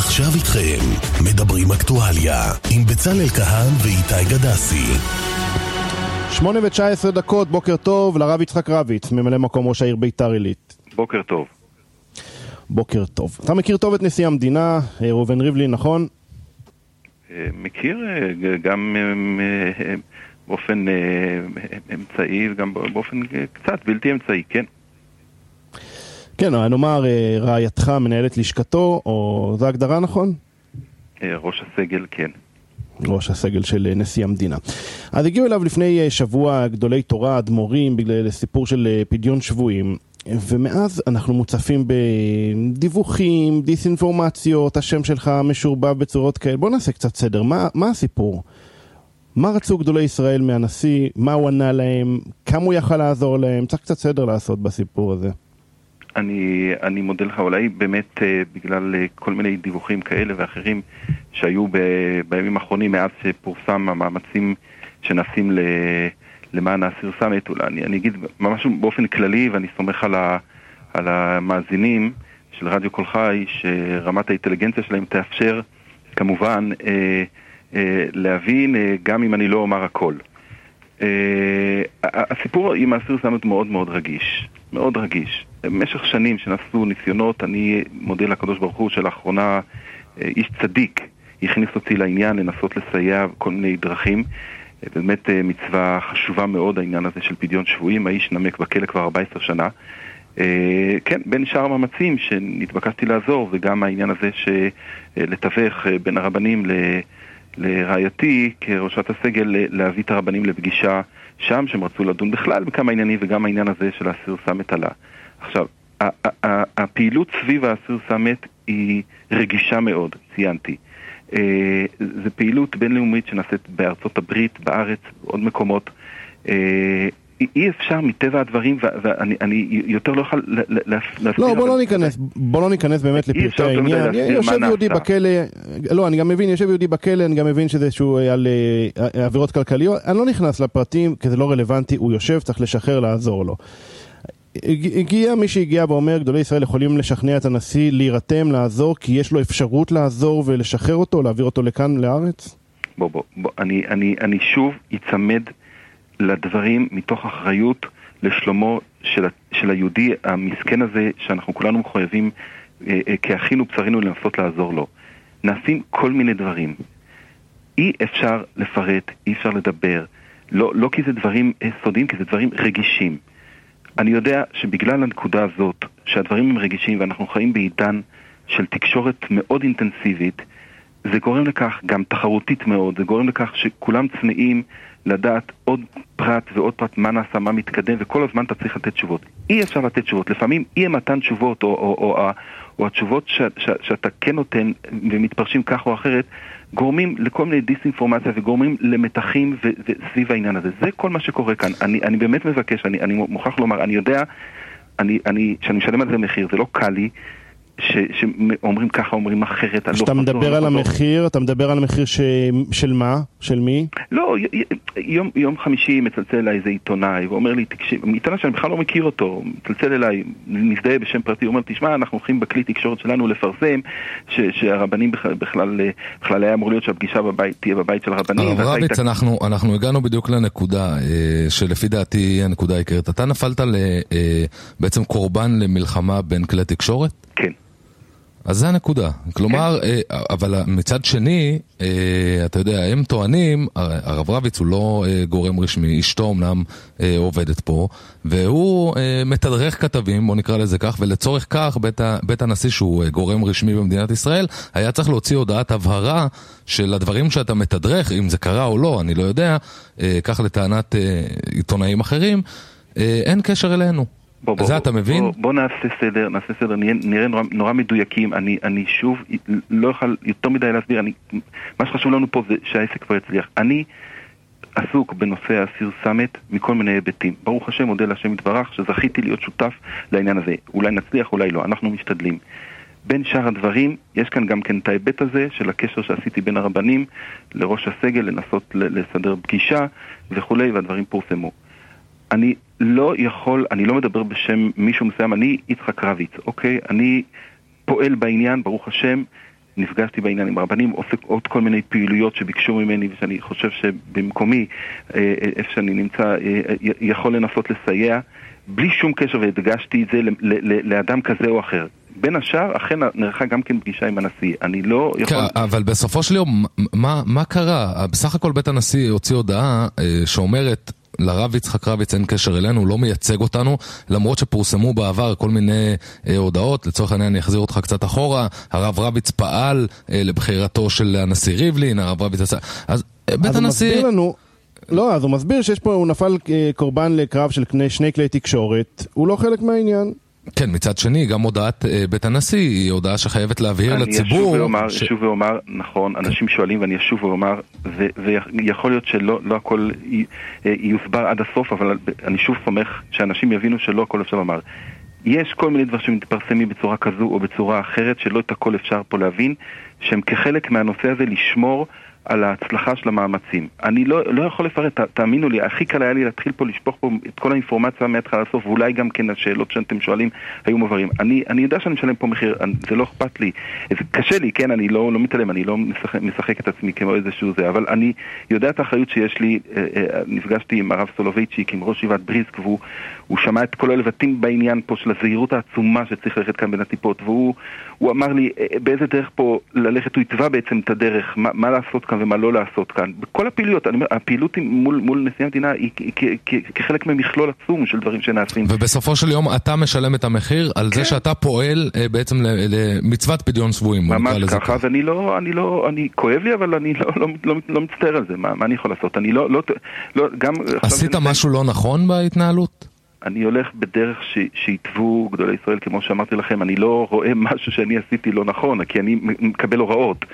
ועכשיו איתכם, מדברים אקטואליה, עם בצלאל כהן ואיתי גדסי. 8:19, בוקר טוב לרב יצחק רביץ, ממלא מקום ראש העיר ביתר עילית. בוקר טוב. בוקר טוב. אתה מכיר טוב את נשיא המדינה, ראובן ריבלין, נכון? מכיר גם באופן אמצעי וגם באופן קצת בלתי אמצעי, כן. כן, נאמר רעייתך מנהלת לשכתו, או זו הגדרה, נכון? ראש הסגל, כן. ראש הסגל של נשיא המדינה. אז הגיעו אליו לפני שבוע גדולי תורה, אדמו"רים, בגלל סיפור של פדיון שבויים, ומאז אנחנו מוצפים בדיווחים, דיסאינפורמציות, השם שלך משורבב בצורות כאלה. בוא נעשה קצת סדר. מה הסיפור? מה רצו גדולי ישראל מהנשיא? מה הוא ענה להם? כמה הוא יכל לעזור להם? צריך קצת סדר לעשות בסיפור הזה. אני מודה לך, אולי באמת בגלל כל מיני דיווחים כאלה ואחרים שהיו בימים האחרונים מאז שפורסם המאמצים שנעשים למען האסיר סאמט, אולי אני אגיד ממש באופן כללי, ואני סומך על המאזינים של רדיו כל חי שרמת האינטליגנציה שלהם תאפשר כמובן להבין גם אם אני לא אומר הכל. הסיפור עם האסיר סאמט מאוד מאוד רגיש, מאוד רגיש. במשך שנים שנעשו ניסיונות, אני מודה לקדוש ברוך הוא שלאחרונה איש צדיק הכניס אותי לעניין לנסות לסייע כל מיני דרכים. באמת מצווה חשובה מאוד העניין הזה של פדיון שבויים. האיש נמק בכלא כבר 14 שנה. כן, בין שאר המאמצים שנתבקשתי לעזור, וגם העניין הזה שלתווך בין הרבנים לרעייתי כראשת הסגל להביא את הרבנים לפגישה שם, שהם רצו לדון בכלל בכמה עניינים, וגם העניין הזה של האסיר סאמט עלה. עכשיו, הפעילות סביב האסיר סאמט היא רגישה מאוד, ציינתי. זו פעילות בינלאומית שנעשית בארצות הברית, בארץ, בעוד מקומות. אי אפשר מטבע הדברים, ואני יותר לא יכול להפסיד. לא, בוא לא ניכנס באמת לפרטי העניין. יושב יהודי בכלא, לא, אני גם מבין, יושב יהודי בכלא, אני גם מבין שזה שהוא על עבירות כלכליות. אני לא נכנס לפרטים, כי זה לא רלוונטי, הוא יושב, צריך לשחרר, לעזור לו. הגיע מי שהגיע ואומר, גדולי ישראל יכולים לשכנע את הנשיא להירתם, לעזור, כי יש לו אפשרות לעזור ולשחרר אותו, להעביר אותו לכאן, לארץ? בוא, אני שוב יצמד לדברים מתוך אחריות לשלומו של היהודי המסכן הזה, שאנחנו כולנו מחויבים כאחינו ובשרינו לנסות לעזור לו. נעשים כל מיני דברים. אי אפשר לפרט, אי אפשר לדבר. לא כי זה דברים סודיים, כי זה דברים רגישים. אני יודע שבגלל הנקודה הזאת, שהדברים הם רגישים ואנחנו חיים בעידן של תקשורת מאוד אינטנסיבית, זה גורם לכך, גם תחרותית מאוד, זה גורם לכך שכולם צמאים לדעת עוד פרט ועוד פרט, מה נעשה, מה מתקדם, וכל הזמן אתה צריך לתת תשובות. אי אפשר לתת תשובות. לפעמים אי מתן תשובות, או התשובות שאתה כן נותן ומתפרשים כך או אחרת, גורמים לכל מיני דיסאינפורמציה וגורמים למתחים וסביב העניין הזה. זה כל מה שקורה כאן. אני באמת מבקש, אני מוכרח לומר, אני יודע, שאני משלם על זה מחיר, זה לא קל לי, שאומרים ככה, אומרים אחרת. כשאתה מדבר על המחיר, אתה מדבר על המחיר של מה? של מי? לא, יום חמישי מצלצל אליי איזה עיתונאי, ואומר לי, תקשיב, עיתונאי שאני בכלל לא מכיר אותו, מצלצל אליי, מזדהה בשם פרטי, הוא אומר, תשמע, אנחנו הולכים בכלי תקשורת שלנו לפרסם, שהרבנים בכלל היה אמור להיות שהפגישה תהיה בבית של הרבנים. הרב רביץ, אנחנו הגענו בדיוק לנקודה, שלפי דעתי היא הנקודה העיקרית. אתה נפלת בעצם קורבן למלחמה בין כלי תקשורת? כן. אז זה הנקודה. כלומר, אבל מצד שני, אתה יודע, הם טוענים, הרב רביץ הוא לא גורם רשמי, אשתו אמנם עובדת פה, והוא מתדרך כתבים, בוא נקרא לזה כך, ולצורך כך בית הנשיא שהוא גורם רשמי במדינת ישראל, היה צריך להוציא הודעת הבהרה של הדברים שאתה מתדרך, אם זה קרה או לא, אני לא יודע, כך לטענת עיתונאים אחרים, אין קשר אלינו. זה אתה מבין? בוא נעשה סדר, נראה נורא מדויקים. אני שוב לא יכול יותר מדי להסביר. מה שחשוב לנו פה זה שהעסק כבר יצליח. אני עסוק בנושא האסיר סאמט מכל מיני היבטים. ברוך השם, מודה להשם יתברך, שזכיתי להיות שותף לעניין הזה. אולי נצליח, אולי לא. אנחנו משתדלים. בין שאר הדברים, יש כאן גם כן את ההיבט הזה של הקשר שעשיתי בין הרבנים לראש הסגל, לנסות לסדר פגישה וכו', והדברים פורסמו. אני לא יכול, אני לא מדבר בשם מישהו מסוים, אני יצחק רביץ, אוקיי? אני פועל בעניין, ברוך השם, נפגשתי בעניין עם רבנים, עושה עוד כל מיני פעילויות שביקשו ממני, ושאני חושב שבמקומי, איפה שאני נמצא, יכול לנסות לסייע, בלי שום קשר, והדגשתי את זה לאדם כזה או אחר. בין השאר, אכן נערכה גם כן פגישה עם הנשיא. אני לא יכול... אבל בסופו של יום, מה קרה? בסך הכל בית הנשיא הוציא הודעה שאומרת, לרב יצחק רביץ אין קשר אלינו, הוא לא מייצג אותנו, למרות שפורסמו בעבר כל מיני הודעות, לצורך העניין אני אחזיר אותך קצת אחורה, הרב רביץ פעל לבחירתו של הנשיא ריבלין, הרב רביץ עשה... אז בית הנשיא... לא, אז הוא מסביר שיש פה, הוא נפל קורבן לקרב של שני כלי תקשורת, הוא לא חלק מהעניין. כן, מצד שני, גם הודעת בית הנשיא היא הודעה שחייבת להבהיר לציבור. אני אשוב ואומר, נכון, אנשים שואלים ואני אשוב ואומר, ויכול להיות שלא הכל יוסבר עד הסוף, אבל אני שוב סומך שאנשים יבינו שלא הכל אפשר לומר. יש כל מיני דבר שמתפרסמים בצורה כזו או בצורה אחרת, שלא את הכל אפשר פה להבין, שהם כחלק מהנושא הזה לשמור על ההצלחה של המאמצים. אני לא יכול לפרט, תאמינו לי, הכי קל היה לי להתחיל פה לשפוך פה את כל האינפורמציה מהתחלה לסוף, ואולי גם כן השאלות שאתם שואלים היו מוברים. אני יודע שאני משלם פה מחיר, זה לא אכפת לי, זה קשה לי, כן, אני לא מתעלם, אני לא משחק את עצמי כמו איזשהו זה, אבל אני יודע את האחריות שיש לי, נפגשתי עם הרב סולובייצ'יק, עם ראש ישיבת בריסק, והוא שמע את כל הלבטים בעניין פה של הזהירות העצומה שצריך ללכת כאן בין הטיפות, והוא אמר לי באיזה דרך פה ללכת, הוא יתבע בעצם את הדרך, מה לעשות כאן ומה לא לעשות כאן. בכל הפעילויות, הפעילות מול נשיא המדינה היא כחלק ממכלול עצום של דברים שנעשים. ובסופו של יום אתה משלם את המחיר על זה שאתה פועל בעצם למצוות פדיון שבויים. ממש ככה, אז אני כואב לי, אבל אני לא מצטער על זה. מה אני יכול לעשות? אני לא... עשית משהו לא נכון בהתנהלות? אני הולך בדרך שיתבו גדולי ישראל, כמו שאמרתי לכם, אני לא רואה משהו שאני עשיתי לא נכון, כי אני מקבל הוראות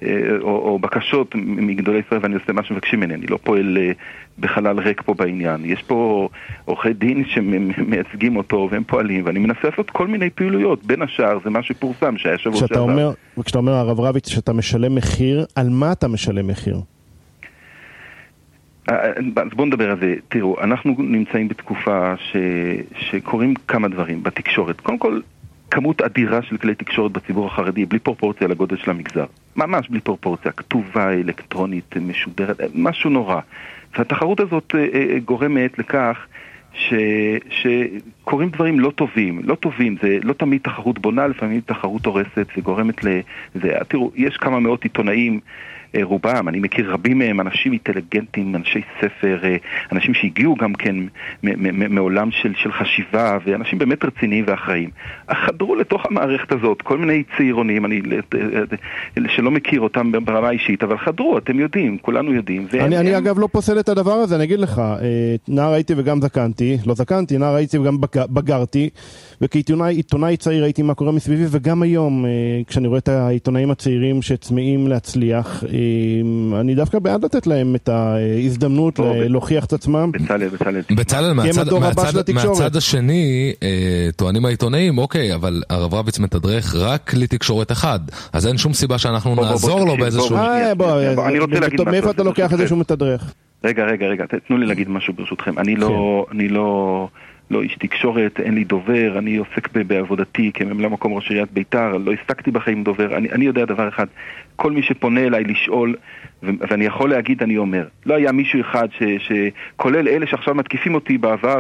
או בקשות מגדולי ישראל ואני עושה מה שמבקשים ממני, אני לא פועל בחלל ריק פה בעניין. יש פה עורכי דין שמייצגים אותו והם פועלים, ואני מנסה לעשות כל מיני פעילויות, בין השאר זה מה שפורסם שהיה שבוע שעבר. וכשאתה אומר הרב רביץ שאתה משלם מחיר, על מה אתה משלם מחיר? אז בואו נדבר על זה. תראו, אנחנו נמצאים בתקופה שקוראים כמה דברים בתקשורת. קודם כל, כמות אדירה של כלי תקשורת בציבור החרדי, בלי פרופורציה לגודל של המגזר. ממש בלי פרופורציה. כתובה, אלקטרונית, משודרת, משהו נורא. והתחרות הזאת גורמת לכך שקוראים דברים לא טובים. לא טובים, זה לא תמיד תחרות בונה, לפעמים תחרות הורסת, וגורמת לזה. תראו, יש כמה מאות עיתונאים, רובם, אני מכיר רבים מהם, אנשים אינטליגנטים, אנשי ספר, אנשים שהגיעו גם כן מעולם של חשיבה, ואנשים באמת רציניים ואחראים. חדרו לתוך המערכת הזאת, כל מיני צעירונים, אני שלא מכיר אותם ברמה אישית, אבל חדרו, אתם יודעים, כולנו יודעים. אני אגב לא פוסל את הדבר הזה, אני אגיד לך, נער הייתי וגם זקנתי, לא זקנתי, נער הייתי וגם בגרתי, וכעיתונאי צעיר הייתי מה קורה מסביבי, וגם היום, כשאני רואה את העיתונאים הצעירים שצמאים להצליח, אני דווקא בעד לתת להם את ההזדמנות להוכיח את עצמם. בצלאל, מהצד השני טוענים העיתונאים, אוקיי, אבל הרב רביץ מתדרך רק לתקשורת אחד, אז אין שום סיבה שאנחנו נעזור לו באיזשהו... מאיפה אתה לוקח את זה שהוא מתדרך? רגע, תנו לי להגיד משהו ברשותכם. אני לא איש תקשורת, אין לי דובר, אני עוסק בעבודתי כממלא מקום ראש עיריית ביתר, לא הסתקתי בחיים דובר, אני יודע דבר אחד, כל מי שפונה אליי לשאול, ואני יכול להגיד, אני אומר, לא היה מישהו אחד שכולל אלה שעכשיו מתקיפים אותי בעבר,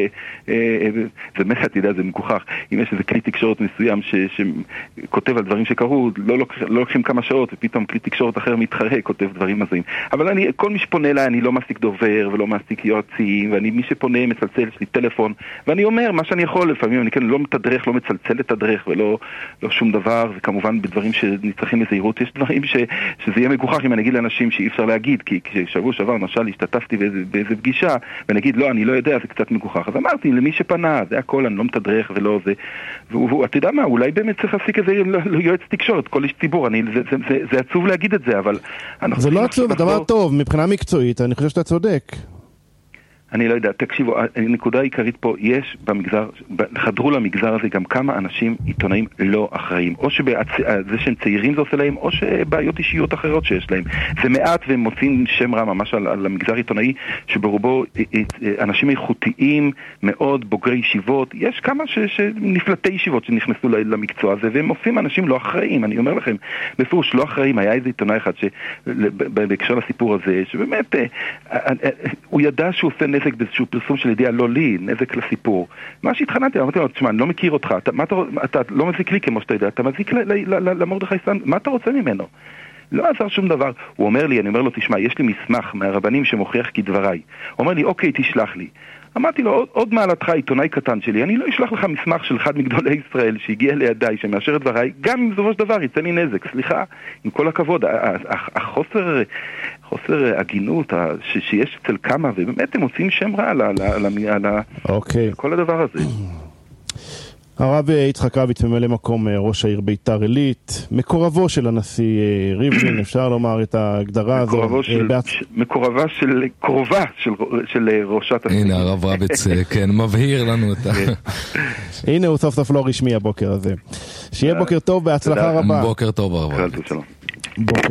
זה באמת, זה מגוחך, אם יש איזה כלי תקשורת מסוים שכותב על דברים שקרו, לא לוקחים כמה שעות, ופתאום כלי תקשורת אחר מתחרה, כותב דברים מזוהים. אבל כל מי שפונה אליי, אני לא מעסיק דובר ולא מעסיק יועצים, ואני מי שפונה מצלצל, יש לי טלפון, ואני אומר מה שאני יכול, לפעמים אני כן לא מתדרך, לא מצלצל לתדרך ולא שום דבר, וכמובן בדברים שנצטרכים לזהירות, יש דברים שזה יהיה מגוחך אם אני אגיד לאנשים שאי אפשר להגיד, כי כשבוע שעבר למשל השתתפתי באיזה פגישה, ונגיד לא, אני לא יודע, זה קצת מגוחך. אז אמרתי, למי שפנה, זה הכל, אני לא מתדרך ולא זה. ואתה יודע מה, אולי באמת צריך להסיק איזה יועץ תקשורת, כל איש ציבור, זה עצוב להגיד את זה, אבל... זה לא עצוב, זה דבר טוב, מבחינה מקצועית, אני חושב שאתה צודק. אני לא יודע, תקשיבו, הנקודה העיקרית פה, יש במגזר, חדרו למגזר הזה גם כמה אנשים עיתונאים לא אחראים, או שזה שהם צעירים זה עושה להם, או שבעיות אישיות אחרות שיש להם. זה מעט והם מוצאים שם רע ממש על המגזר העיתונאי, שברובו אנשים איכותיים מאוד, בוגרי ישיבות, יש כמה נפלטי ישיבות שנכנסו למקצוע הזה, והם עושים אנשים לא אחראים, אני אומר לכם, בפירוש לא אחראים, היה איזה עיתונאי אחד בהקשר לסיפור הזה, שבאמת הוא ידע שהוא עושה נזק באיזשהו פרסום של ידיעה, לא לי, נזק לסיפור. מה שהתחננתי, אמרתי לו, תשמע, אני לא מכיר אותך, אתה לא מזיק לי כמו שאתה יודע, אתה מזיק למרדכי סנדלר, מה אתה רוצה ממנו? לא עזר שום דבר. הוא אומר לי, אני אומר לו, תשמע, יש לי מסמך מהרבנים שמוכיח כדבריי. הוא אומר לי, אוקיי, תשלח לי. אמרתי לו, עוד מעלתך, עיתונאי קטן שלי, אני לא אשלח לך מסמך של אחד מגדולי ישראל שהגיע לידיי, שמאשר את דבריי, גם אם בסופו של דבר יצא לי נזק. סליחה, עם כל הכבוד, חוסר הגינות שיש אצל כמה, ובאמת הם עושים שם רע על כל הדבר הזה. הרב יצחק רביץ, ממלא מקום ראש העיר ביתר עילית, מקורבו של הנשיא ריבלין, אפשר לומר את ההגדרה הזו. קרובה של ראשת הנשיא. הנה הרב רביץ, כן, מבהיר לנו את ה... הנה הוא סוף סוף לא רשמי הבוקר הזה. שיהיה בוקר טוב, בהצלחה רבה. בוקר טוב הרב רביץ. בוקר